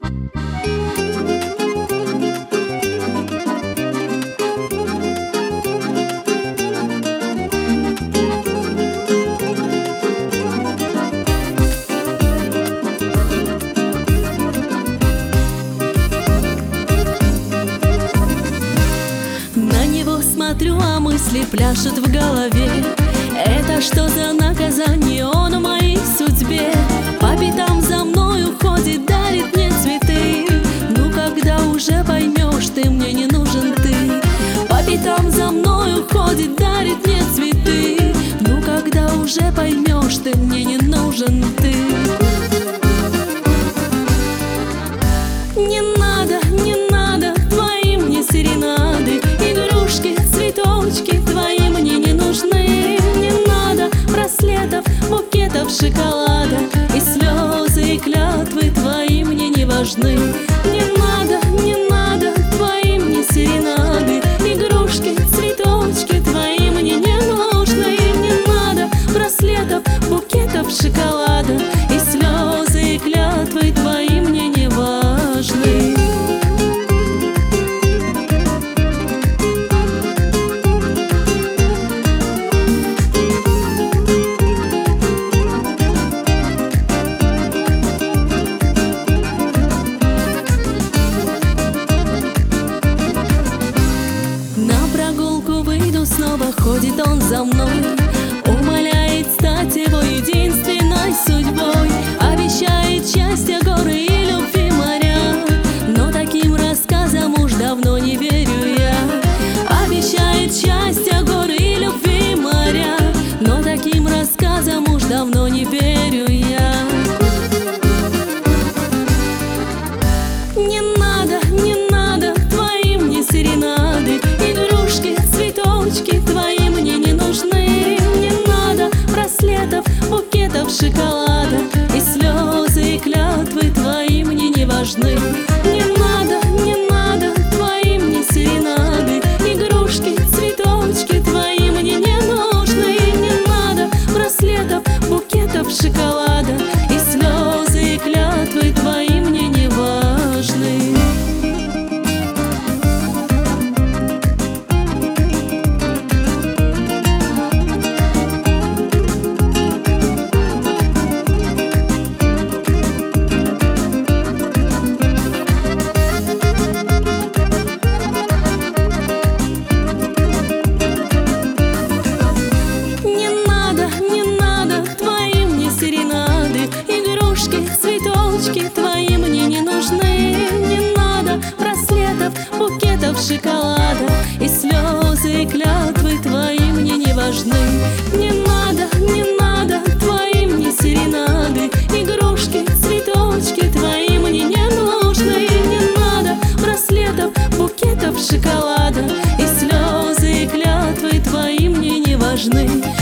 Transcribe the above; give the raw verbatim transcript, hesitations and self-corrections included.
Смотрю, а мысли пляшут в голове. Это что за наказание он в моей судьбе? По пятам за мною ходит, дарит мне цветы. Ну когда уже поймешь, ты мне не нужен ты. По пятам за мною ходит, дарит мне цветы. Ну когда уже поймешь, ты мне не нужен ты. Не надо, не надо твои мне серенады, игрушки, цветочки твои мне не нужны. Не надо браслетов, букетов шоколада, и слезы, и клятвы твои мне не важны. Не надо, не надо твои мне серенады, игрушки, цветочки твои мне не нужны. Не надо браслетов, букетов шоколада, и слезы, и клятвы твои мне не важны. Снова ходит он за мной, умоляет стать его единственной судьбой, обещает счастье, горы и любви моря. Но таким рассказам уж давно не верю я. Обещает счастье, горы и любви моря, но таким рассказам уж давно не верю я. Не надо, не надо твои мне серенады, игрушки, цветочки твои мне не нужны. Не надо браслетов, букетов шоколада, и слезы, и клятвы твои мне не важны. Не надо, не надо твои мне серенады, игрушки, цветочки твои мне не нужны. Не надо браслетов, букетов шоколада, и слезы, и клятвы твои мне не важны. Цветочки твои мне не нужны. Не надо браслетов, букетов шоколада, и слезы, и клятвы твои мне не важны. Не надо, не надо твои мне серенады, игрушки, цветочки твои мне не нужны. Не надо браслетов, букетов шоколада, и слезы, и клятвы твои мне не важны.